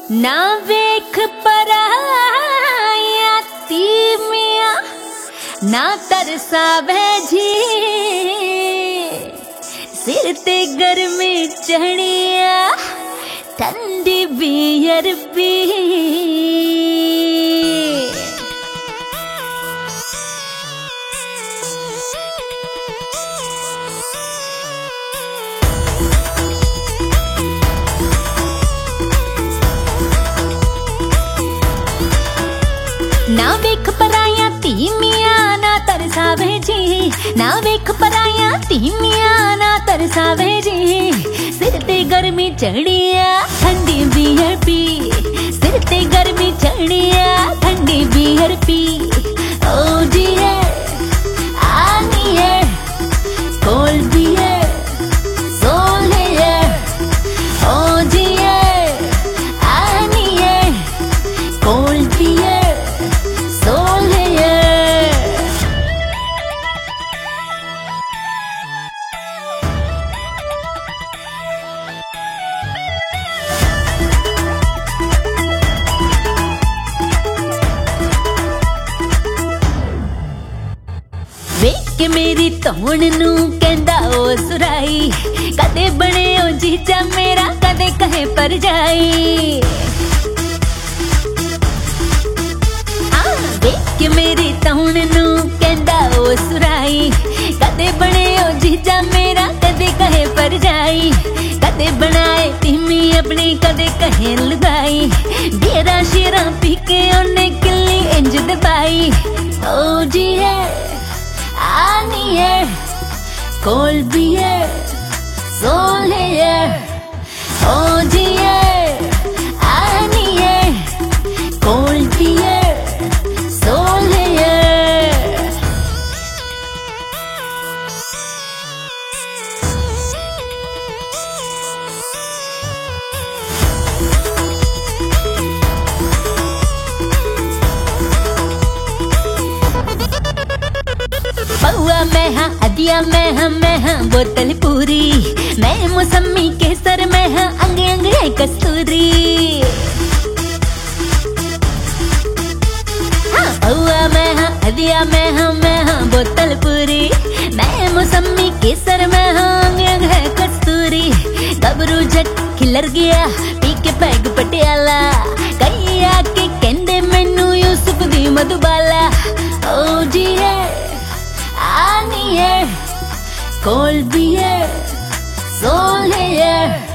ना वेख पराया तीमिया ना तरसावे जी सिर ते गर्मी चढ़िया ठंडी बियर पी ना वेख पराया तीमिया ना तरसावे जी ना वेख पराया तीमिया ना तरसावे जी सिर ते गर्मी चढ़िया ठंडी बियर पी सिर ते गर्मी चढ़िया ठंडी बियर पी ओ डियर आनी है कोल्ड बियर सोल है ओ डियर आनी है कोल्ड बियर वेख के मेरी तौण नू कहंदा ओ सुराई कदे बने ओ जीजा मेरा कदे कहे पर जाई वेख के मेरी तौण नू कहंदा ओ सुराई कदे बने ओ जीजा मेरा कदे कहे पर जाई कदे बनाए तिमी अपनी कदे कहे लुगाई डेरा शेरा पी के ओने किल्ली इंज दबाई ओ जी है आनी है कोल्ड बियर सोल है ओ डियर आनी है कोल्ड बियर सोल है पौआ मैं हाँ अदिया मैं हाँ बोतल पूरी मैं मौसमी केसर मैं हाँ अंग अंग है कस्तूरी हाँ पौआ मैं हाँ अदिया मैं हाँ बोतल पूरी मैं मौसमी केसर मैं हाँ अंग अंग है कस्तूरी गबरू जट खिलर गया पी के पैग पटियाला कई आके कहंदे मैनू यूसुफ दी मधुबाला ओ डियर आनी है कोल्ड बियर सोल है